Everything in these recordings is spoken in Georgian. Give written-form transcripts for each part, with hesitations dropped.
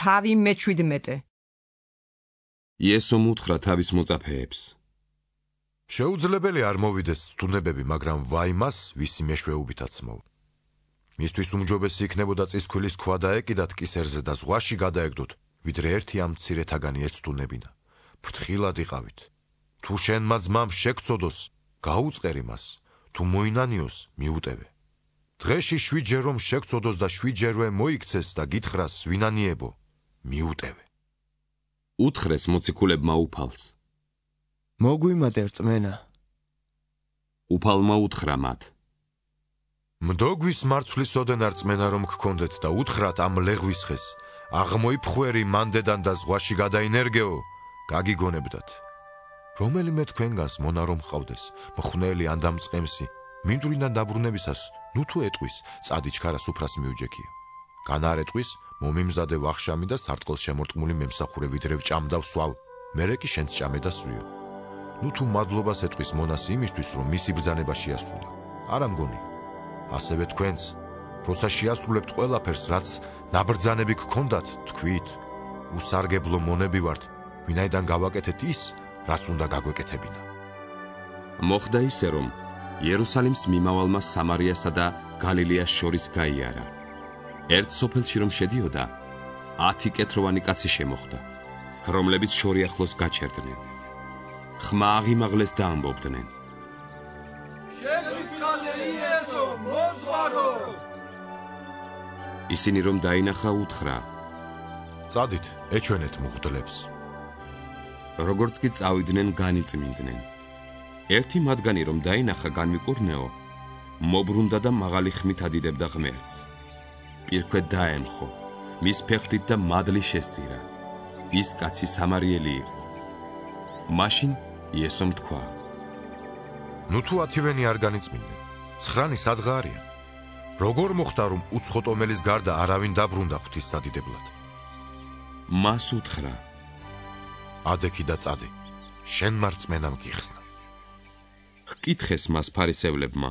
თავი მე-17. იესომ უთხრა თავის მოწაფეებს. შეუძლებელი არ მოვიდეს სტუნებები, მაგრამ ვაი მას, ვისი მეშვეობითაც მოვა. მისთვის უმჯობესი იქნებოდა წისქვილის ქვა დაეკიდათ კისერზე და ზღვაში გადაეგდოთ, ვიდრე ერთი ამ მცირეთაგანი ეცტუნებინა. ფრთხილად იყავით. თუ შენმა ძმამ შეგწოდოს, გაუწყერი მას, თუ მოინანიოს, მიუტევე. დღეში 7-ჯერ რომ შეგწოდოს და 7-ჯერვე მოიქცეს და გითხრას ვინანიებო, მიუტევე. უთხრეს მოციქულებმა უფალს. მოგვიმატე რწმენა. უფალმა უთხრა მათ. მდოგვის მარცვლის ოდენ რწმენა რომ გქონდეთ და უთხრათ ამ ლეღვის ხეს, აღმოიფხვერი მანდედან და ზღვაში გადაინერგეო, გაგიგონებდათ. რომელიმე თქვენგანს მონა რომ ჰყავდეს, მხვნელი ან დამწყემსი, მინდვრიდან დაბრუნებისას, ნუ თუ ეტყვის, წადი ჩქარას უფრას მიუჯექიო. კან არ ეტყვის, მომიმზადე ვახშამი და სარტყელს შემორტყმული მემსახურე ვიდრე ვჭამ და ვსვავ, მერე კი შენც ჭამე და სვიო. ნუ თუ მადლობას ეტყვის მონას იმისთვის, რომ მისი ბრძანება შეასრულა. არა მგონი. ასევე თქვენც, როცა შეასრულებთ ყველაფერს, რაც ნაბრძანები გქონდათ, თქვით, უსარგებლო მონები ვართ, ვინაიდან გავაკეთეთ ის, რაც უნდა გაგვეკეთებინა. მოხდა ისე, რომ იერუსალიმს მიმავალმა სამარიასა და გალილეას შორის გაიარა. ერთ სოფელში რომ შედიოდა, 10 კეთროვანი კაცი შემოხვდა, რომლებიც შორი ახლოს გაჩერდნენ. ხმა აღიმაღლეს და ამბობდნენ. შეგვიცხადე იესო, მოძღვარო! ისინი რომ დაინახა უთხრა. წადით, ეჩვენეთ მღვდლებს. როგორც კი წავიდნენ, განიწმინდნენ. ერთი მათგანი რომ დაინახა განმიკურნეო, მობრუნდა და მაღალი ხმით ადიდებდა ღმერთს. პირქვე დაემხო, მის ფეხთით და მადლი შესწირა. ის კაცი სამარიელი იყო. მაშინ იესომ თქვა. ნუ თუ 10-ვენი არ განიწმინდნენ, 9 სადღა არიან. როგორ მოხდა რომ უცხოტომელის გარდა არავინ დაბრუნდა ღვთისადიდებლად? მას უთხრა. ადექი და წადი, შენ მარწმენამ გიხსნა. ჰკითხეს მას ფარისევლებმა.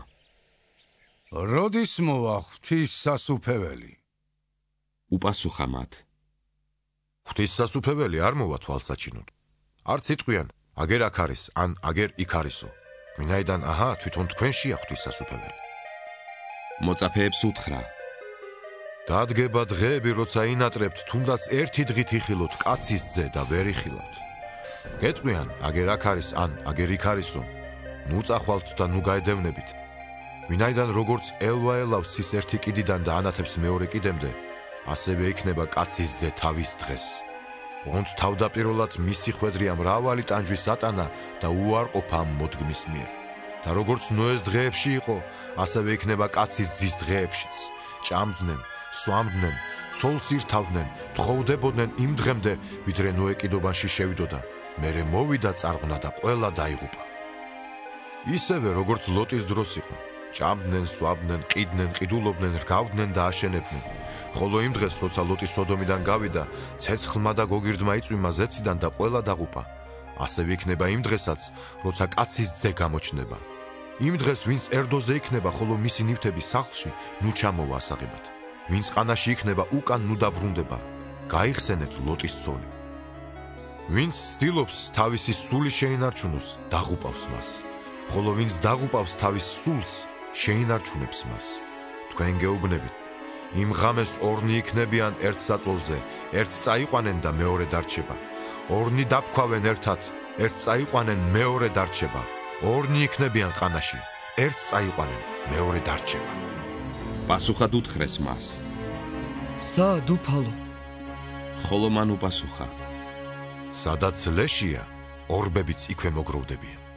როდის მოვა ღვთის სასუფეველი? უპასუხა მათ. ღვთის სასუფეველი არ მოვა თვალსაჩინოდ. არც იტყვიან, აგერ აქ არის, ან აგერ იქ არისო. ვინაიდან აჰა, თვითონ თქვენშია ღვთის სასუფეველი. მოწაფეებს უთხრა. დადგება დღეები, როცა ინატრებთ, თუნდაც ერთი დღით იხილოთ კაცის ძე და ვერ იხილავთ. გეტყვიან, აგერ აქ არის, ან აგერ იქ არისო. ნუ წახვალთ და ნუ გაედევნებით. ვინაიდან როგორც ელვა ელავს ის ერთი კიდიდან და ანათებს მეორე კიდემდე, ასევე იქნება კაცის ძე თავის დღეს. ოღონდ თავდაპირველად მისი ხვედრია მრავალი ტანჯვის ატანა და უარყოფა ამ მოდგმის მიერ. და როგორც ნოეს დღეებში იყო, ასევე იქნება კაცის ძის დღეებშიც. ჭამდნენ, სვამდნენ, ცოლს ირთავდნენ, თხოვდებოდნენ იმ დღემდე, ვიდრე ნოე კიდობაში შევიდოდა, მერე მოვიდა წარღვნა და ყველა დაიღუპა. ისევე როგორც ლოტის დროს იყო, ჭამდნენ, სვამდნენ, ყიდნენ, ყიდულობდნენ, რგავდნენ და აშენებდნენ. ხოლო იმ დღეს, როცა ლოტი სოდომიდან გავიდა, ცეცხლმა და გოგირდმა იწვიმა ზეციდან და ყველა დაღუპა. ასევე იქნება იმ დღესაც, როცა კაცის ძე გამოჩნდება. იმ დღეს, ვინც ერდოზე იქნება, ხოლო მისი ნივთები სახლში, ნუ ჩამოვა ასაღებად. ვინც ყანაში იქნება, უკან ნუ დაბრუნდება. გაიხსენეთ ლოტის ცოლი. ვინც ცდილობს თავისი სული შეინარჩუნოს, დაღუპავს მას. ხოლო ვინც დაღუპავს თავის სულს, შეინარჩუნებს მას. თქვენ გეუბნებით, იმ ღამეს ორნი იქნებიან ერთ საწოლზე, ერთს წაიყვანენ და მეორე დარჩება. ორნი დაფქვავენ ერთად, ერთს წაიყვანენ, მეორე დარჩება. ორნი იქნებიან ყანაში, ერთს წაიყვანენ, მეორე დარჩება. პასუხად უთხრეს მას. სად უფალო? ხოლო მან უპასუხა. სადაც ლეშია, ორბებიც იქვე მოგროვდებიან.